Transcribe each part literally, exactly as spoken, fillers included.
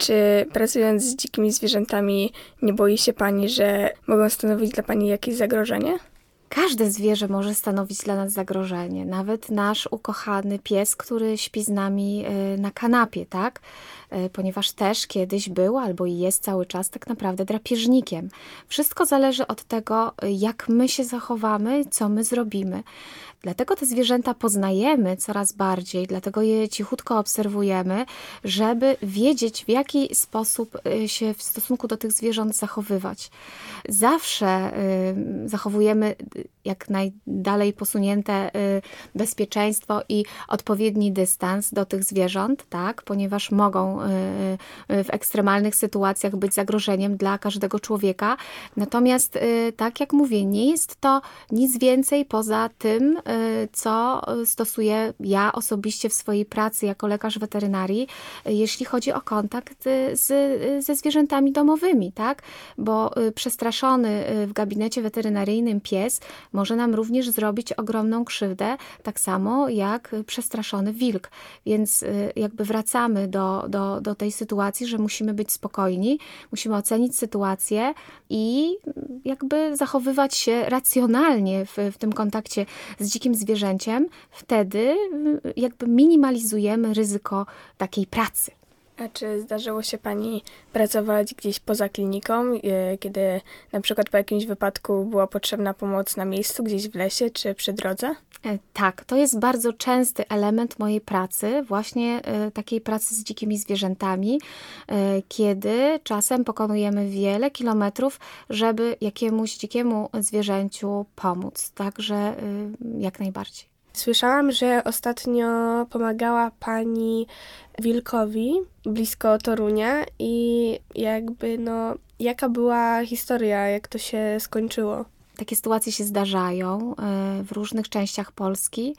czy pracując z dzikimi zwierzętami nie boi się pani, że mogą stanowić dla pani jakieś zagrożenie? Każde zwierzę może stanowić dla nas zagrożenie. Nawet nasz ukochany pies, który śpi z nami na kanapie, tak? Ponieważ też kiedyś był albo jest cały czas tak naprawdę drapieżnikiem. Wszystko zależy od tego, jak my się zachowamy, co my zrobimy. Dlatego te zwierzęta poznajemy coraz bardziej, dlatego je cichutko obserwujemy, żeby wiedzieć, w jaki sposób się w stosunku do tych zwierząt zachowywać. Zawsze y, zachowujemy jak najdalej posunięte y, bezpieczeństwo i odpowiedni dystans do tych zwierząt, tak? Ponieważ mogą y, y, w ekstremalnych sytuacjach być zagrożeniem dla każdego człowieka. Natomiast, y, tak jak mówię, nie jest to nic więcej poza tym, y, co stosuję ja osobiście w swojej pracy jako lekarz weterynarii, jeśli chodzi o kontakt z, ze zwierzętami domowymi, tak? Bo przestraszony w gabinecie weterynaryjnym pies może nam również zrobić ogromną krzywdę, tak samo jak przestraszony wilk. Więc jakby wracamy do, do, do tej sytuacji, że musimy być spokojni, musimy ocenić sytuację i jakby zachowywać się racjonalnie w, w tym kontakcie z dzikim zwierzęciem. Wtedy jakby minimalizujemy ryzyko takiej pracy. A czy zdarzyło się pani pracować gdzieś poza kliniką, kiedy na przykład po jakimś wypadku była potrzebna pomoc na miejscu, gdzieś w lesie czy przy drodze? Tak, to jest bardzo częsty element mojej pracy, właśnie takiej pracy z dzikimi zwierzętami, kiedy czasem pokonujemy wiele kilometrów, żeby jakiemuś dzikiemu zwierzęciu pomóc. Także jak najbardziej. Słyszałam, że ostatnio pomagała pani wilkowi blisko Torunia i jakby no, jaka była historia, jak to się skończyło? Takie sytuacje się zdarzają w różnych częściach Polski,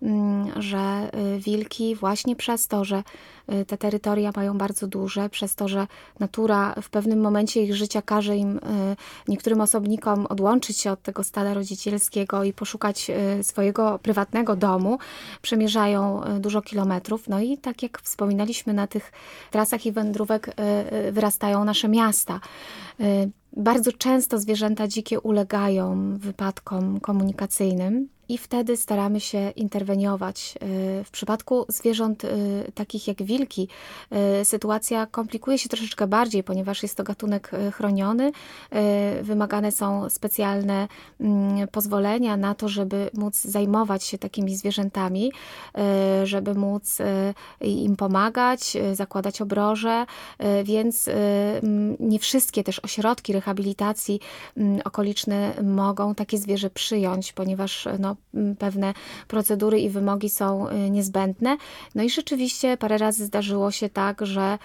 że wilki właśnie przez to, że te terytoria mają bardzo duże, przez to, że natura w pewnym momencie ich życia każe im, niektórym osobnikom, odłączyć się od tego stada rodzicielskiego i poszukać swojego prywatnego domu, przemierzają dużo kilometrów. No i tak jak wspominaliśmy, na tych trasach i wędrówek wyrastają nasze miasta. Bardzo często zwierzęta dzikie ulegają wypadkom komunikacyjnym i wtedy staramy się interweniować. W przypadku zwierząt takich jak wilki sytuacja komplikuje się troszeczkę bardziej, ponieważ jest to gatunek chroniony. Wymagane są specjalne pozwolenia na to, żeby móc zajmować się takimi zwierzętami, żeby móc im pomagać, zakładać obroże, więc nie wszystkie też ośrodki rehabilitacji okoliczne mogą takie zwierzę przyjąć, ponieważ no, pewne procedury i wymogi są niezbędne. No i rzeczywiście parę razy zdarzyło się tak, że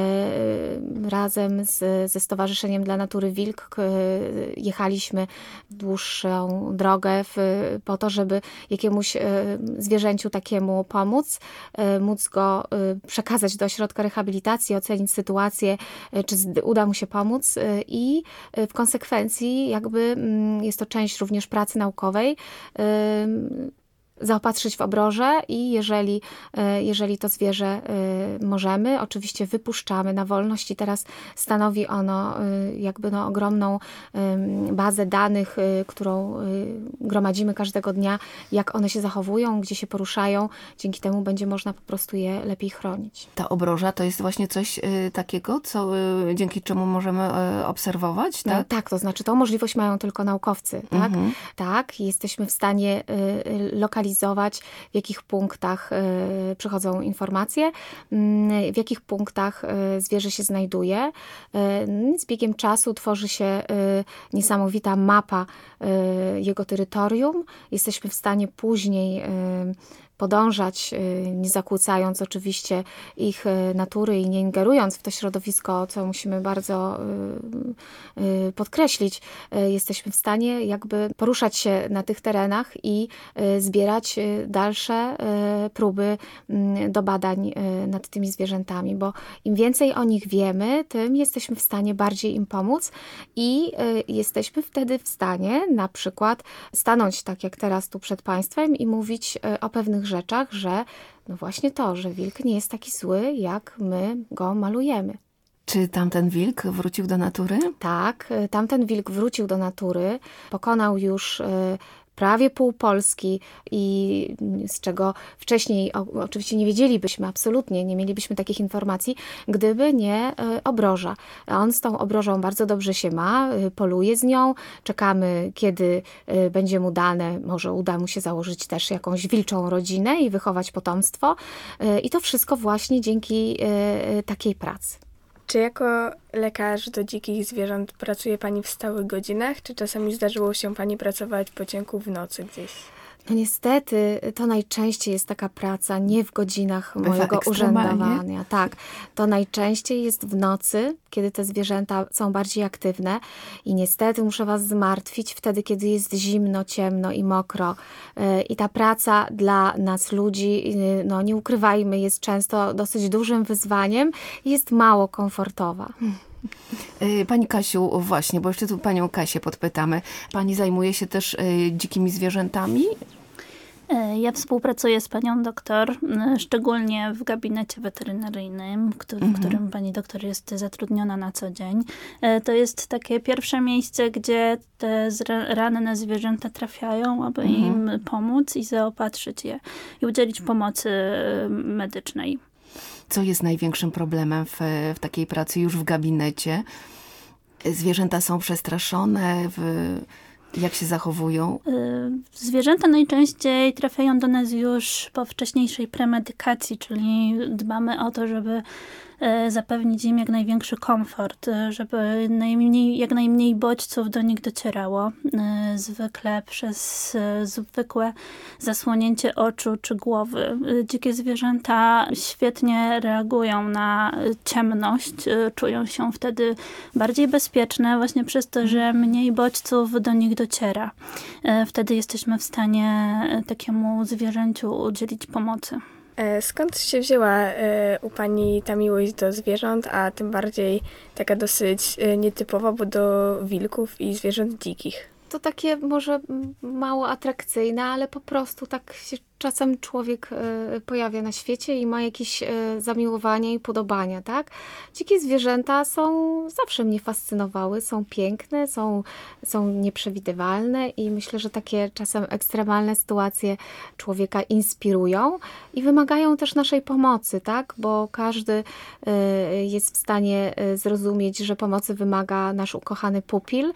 razem z, ze Stowarzyszeniem dla Natury Wilk jechaliśmy dłuższą drogę w, po to, żeby jakiemuś zwierzęciu takiemu pomóc, móc go przekazać do ośrodka rehabilitacji, ocenić sytuację, czy uda mu się pomóc i w konsekwencji jakby jest to część również pracy naukowej, zaopatrzyć w obroże i jeżeli, jeżeli to zwierzę możemy, oczywiście wypuszczamy na wolność i teraz stanowi ono jakby no ogromną bazę danych, którą gromadzimy każdego dnia, jak one się zachowują, gdzie się poruszają. Dzięki temu będzie można po prostu je lepiej chronić. Ta obroża to jest właśnie coś takiego, co, dzięki czemu możemy obserwować, tak? No, tak, to znaczy tą możliwość mają tylko naukowcy, tak? Mhm. Tak, jesteśmy w stanie lokalizować, w jakich punktach y, przychodzą informacje, y, w jakich punktach y, zwierzę się znajduje. Y, z biegiem czasu tworzy się y, niesamowita mapa y, jego terytorium. Jesteśmy w stanie później y, podążać, nie zakłócając oczywiście ich natury i nie ingerując w to środowisko, co musimy bardzo podkreślić. Jesteśmy w stanie jakby poruszać się na tych terenach i zbierać dalsze próby do badań nad tymi zwierzętami, bo im więcej o nich wiemy, tym jesteśmy w stanie bardziej im pomóc i jesteśmy wtedy w stanie na przykład stanąć tak jak teraz tu przed Państwem i mówić o pewnych rzeczach, że no właśnie to, że wilk nie jest taki zły, jak my go malujemy. Czy tamten wilk wrócił do natury? Tak, tamten wilk wrócił do natury, pokonał już prawie pół Polski i z czego wcześniej o, oczywiście nie wiedzielibyśmy, absolutnie nie mielibyśmy takich informacji, gdyby nie obroża. On z tą obrożą bardzo dobrze się ma, poluje z nią, czekamy kiedy będzie mu dane, może uda mu się założyć też jakąś wilczą rodzinę i wychować potomstwo i to wszystko właśnie dzięki takiej pracy. Czy jako lekarz do dzikich zwierząt pracuje pani w stałych godzinach, czy czasami zdarzyło się pani pracować po ciemku w nocy gdzieś? No niestety to najczęściej jest taka praca nie w godzinach Bywa mojego ekstremalnie. urzędowania. Tak, to najczęściej jest w nocy, kiedy te zwierzęta są bardziej aktywne i niestety muszę was zmartwić wtedy, kiedy jest zimno, ciemno i mokro. I ta praca dla nas ludzi, no nie ukrywajmy, jest często dosyć dużym wyzwaniem i jest mało komfortowa. Pani Kasiu, właśnie, bo jeszcze tu panią Kasię podpytamy. Pani zajmuje się też dzikimi zwierzętami? Ja współpracuję z panią doktor, szczególnie w gabinecie weterynaryjnym, który, w którym pani doktor jest zatrudniona na co dzień. To jest takie pierwsze miejsce, gdzie te ranne zwierzęta trafiają, aby mhm. im pomóc i zaopatrzyć je i udzielić pomocy medycznej. Co jest największym problemem w, w takiej pracy już w gabinecie? Zwierzęta są przestraszone, w, jak się zachowują? Zwierzęta najczęściej trafiają do nas już po wcześniejszej premedykacji, czyli dbamy o to, żeby zapewnić im jak największy komfort, żeby najmniej, jak najmniej bodźców do nich docierało. Zwykle przez zwykłe zasłonięcie oczu czy głowy. Dzikie zwierzęta świetnie reagują na ciemność, czują się wtedy bardziej bezpieczne właśnie przez to, że mniej bodźców do nich dociera. Wtedy jesteśmy w stanie takiemu zwierzęciu udzielić pomocy. Skąd się wzięła u pani ta miłość do zwierząt, a tym bardziej taka dosyć nietypowa, bo do wilków i zwierząt dzikich? To takie może mało atrakcyjne, ale po prostu tak się czasem człowiek pojawia na świecie i ma jakieś zamiłowanie i podobania, tak? Dzikie zwierzęta są, zawsze mnie fascynowały, są piękne, są, są nieprzewidywalne i myślę, że takie czasem ekstremalne sytuacje człowieka inspirują i wymagają też naszej pomocy, tak? Bo każdy jest w stanie zrozumieć, że pomocy wymaga nasz ukochany pupil,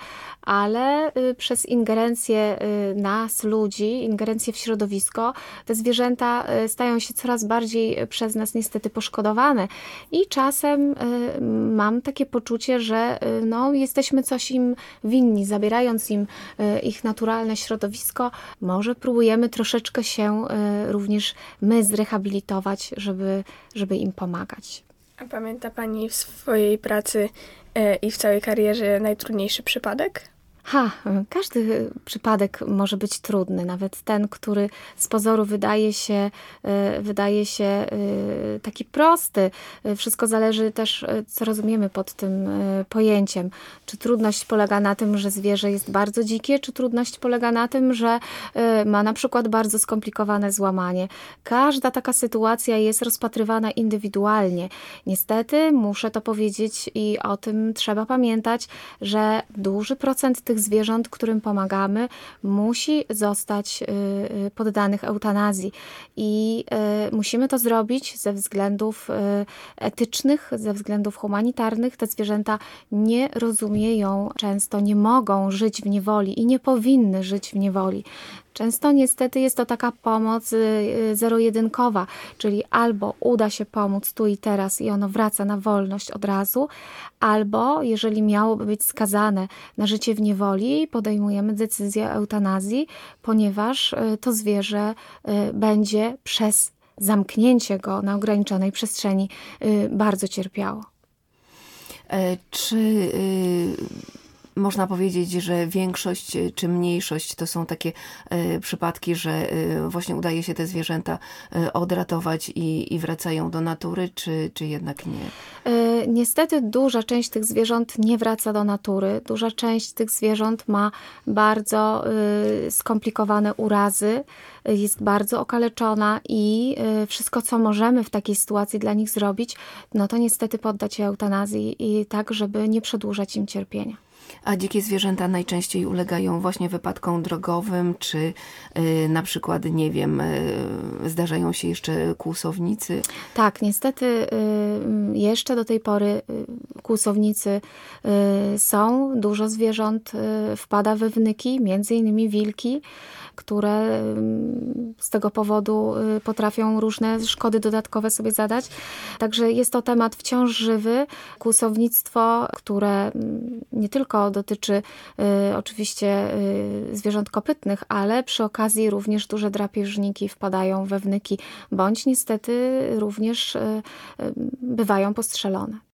ale przez ingerencję nas, ludzi, ingerencję w środowisko, te zwierzęta stają się coraz bardziej przez nas niestety poszkodowane i czasem mam takie poczucie, że no, jesteśmy coś im winni, zabierając im ich naturalne środowisko. Może próbujemy troszeczkę się również my zrehabilitować, żeby, żeby im pomagać. A pamięta pani w swojej pracy i w całej karierze najtrudniejszy przypadek? Ha, każdy przypadek może być trudny, nawet ten, który z pozoru wydaje się, wydaje się taki prosty. Wszystko zależy też, co rozumiemy pod tym pojęciem. Czy trudność polega na tym, że zwierzę jest bardzo dzikie, czy trudność polega na tym, że ma na przykład bardzo skomplikowane złamanie. Każda taka sytuacja jest rozpatrywana indywidualnie. Niestety muszę to powiedzieć i o tym trzeba pamiętać, że duży procent tych zwierząt, którym pomagamy, musi zostać poddanych eutanazji. I musimy to zrobić ze względów etycznych, ze względów humanitarnych. Te zwierzęta nie rozumieją, często nie mogą żyć w niewoli i nie powinny żyć w niewoli. Często niestety jest to taka pomoc zero-jedynkowa, czyli albo uda się pomóc tu i teraz i ono wraca na wolność od razu, albo jeżeli miałoby być skazane na życie w niewoli, podejmujemy decyzję o eutanazji, ponieważ to zwierzę będzie przez zamknięcie go na ograniczonej przestrzeni bardzo cierpiało. Czy można powiedzieć, że większość czy mniejszość to są takie y, przypadki, że y, właśnie udaje się te zwierzęta y, odratować i, i wracają do natury, czy, czy jednak nie? Y, niestety duża część tych zwierząt nie wraca do natury. Duża część tych zwierząt ma bardzo y, skomplikowane urazy, y, jest bardzo okaleczona i y, wszystko, co możemy w takiej sytuacji dla nich zrobić, no to niestety poddać je eutanazji i tak, żeby nie przedłużać im cierpienia. A dzikie zwierzęta najczęściej ulegają właśnie wypadkom drogowym, czy y, na przykład, nie wiem, y, zdarzają się jeszcze kłusownicy? Tak, niestety y, jeszcze do tej pory y, kłusownicy y, są. Dużo zwierząt y, wpada we wnyki, między innymi wilki, które y, z tego powodu y, potrafią różne szkody dodatkowe sobie zadać. Także jest to temat wciąż żywy. Kłusownictwo, które y, nie tylko dotyczy y, oczywiście y, zwierząt kopytnych, ale przy okazji również duże drapieżniki wpadają we wnyki, bądź niestety również y, y, bywają postrzelone.